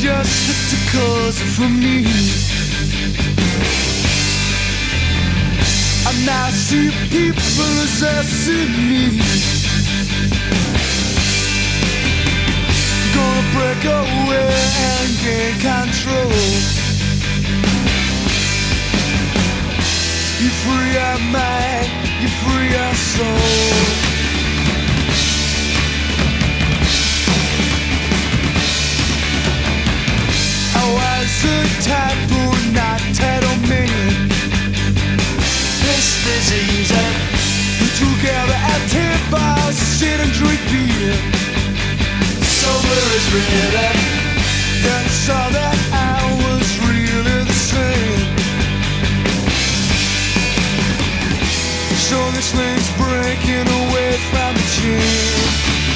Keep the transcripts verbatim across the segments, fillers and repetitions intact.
just a cause for me. And I see people as I see me. Gonna break away and gain control. You free your mind, you free your soul. I was a type who not title man. This disease we together at ten bars, sit and drink beer. Sober is rhythm. Then saw that I was really the same. So this thing's breaking away from the chain.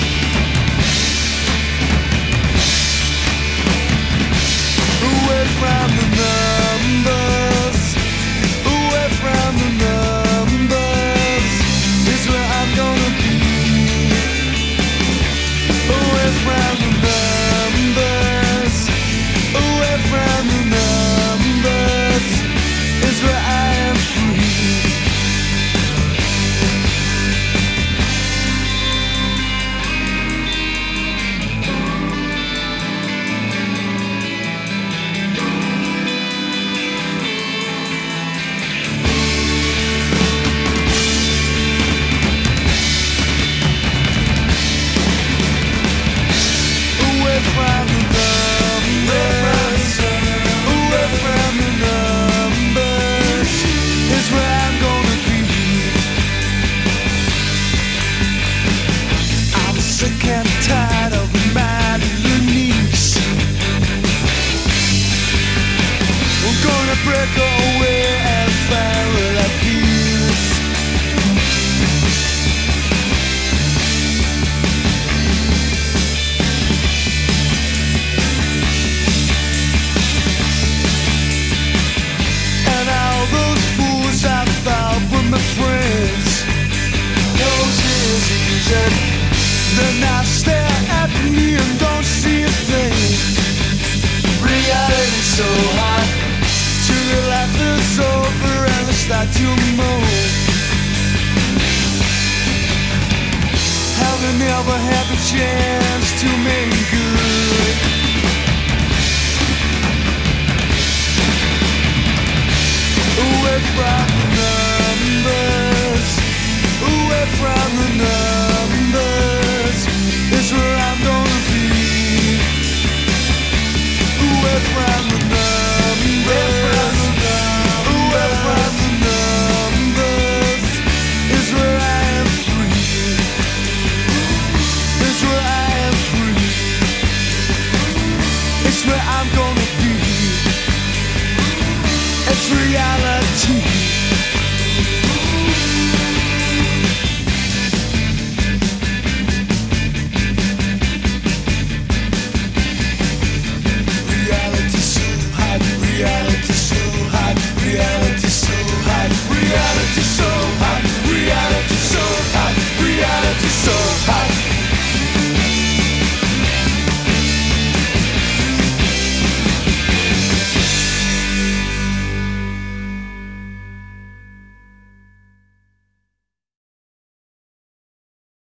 Away from the numbers, away from the numbers is where I'm gonna be. Away from the numbers, away from the numbers is where I am free. Break away and find what I feel. And all those fools I thought were my friends, those is easy. Then I stare at me and don't see a thing. Reality's so hot. Till your life is over and they start to moan. Having never had the chance to make good. Away from